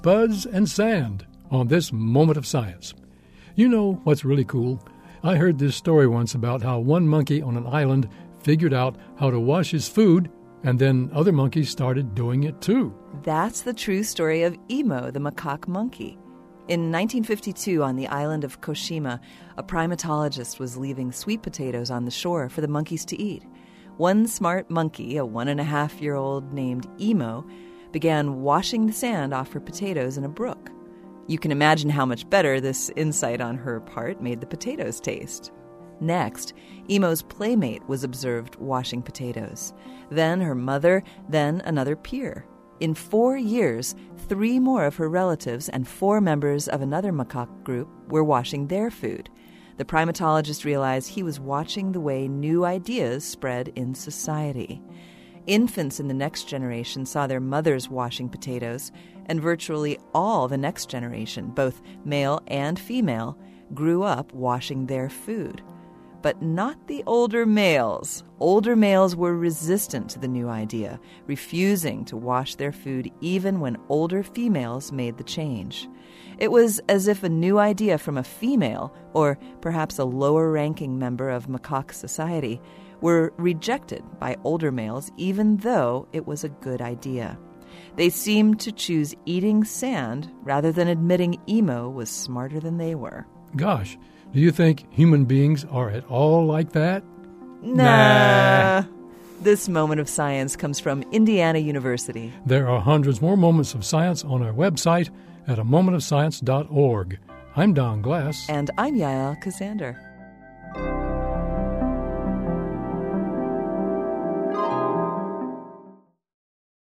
buds, and sand on this Moment of Science. You know what's really cool? I heard this story once about how one monkey on an island figured out how to wash his food, and then other monkeys started doing it too. That's the true story of Imo, the macaque monkey. In 1952, on the island of Koshima, a primatologist was leaving sweet potatoes on the shore for the monkeys to eat. One smart monkey, a 1.5-year-old named Imo, began washing the sand off her potatoes in a brook. You can imagine how much better this insight on her part made the potatoes taste. Next, Imo's playmate was observed washing potatoes. Then her mother, then another peer. In 4 years, 3 more of her relatives and 4 members of another macaque group were washing their food. The primatologist realized he was watching the way new ideas spread in society. Infants in the next generation saw their mothers washing potatoes, and virtually all the next generation, both male and female, grew up washing their food. But not the older males. Older males were resistant to the new idea, refusing to wash their food even when older females made the change. It was as if a new idea from a female, or perhaps a lower-ranking member of macaque society, were rejected by older males even though it was a good idea. They seemed to choose eating sand rather than admitting Imo was smarter than they were. Gosh, do you think human beings are at all like that? Nah. This Moment of Science comes from Indiana University. There are hundreds more moments of science on our website at amomentofscience.org. I'm Don Glass. And I'm Yael Ksander.